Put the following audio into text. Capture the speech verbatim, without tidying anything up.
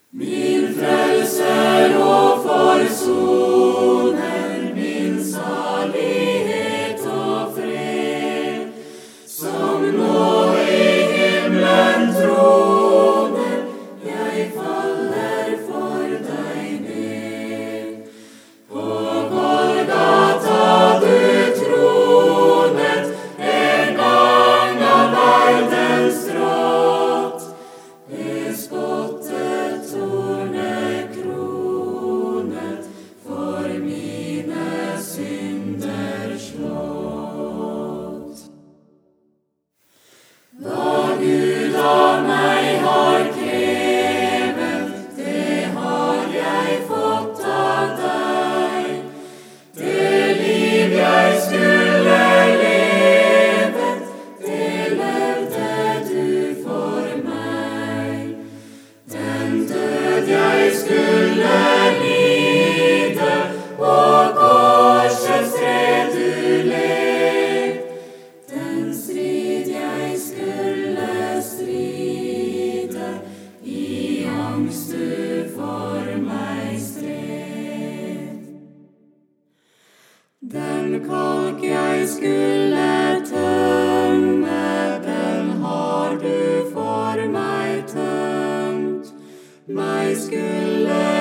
Min frelser og forsoner, min salighet og fred, som nå i himmelen troner, jeg faller for deg ned. På Golgata du tronet, en gang av verdens gråt, bespottet, tornekronet, for mine synder slått. Hva Gud av meg har krevet, det har jeg fått av deg. Det liv jeg skulle levet, det levde du for meg. Den død jeg skulle lide, og korsets tre du led. Den strid jeg skulle stride, i angst du for meg stred. Den kalk jeg skulle tømme, den har du for meg tømt. Meg skulle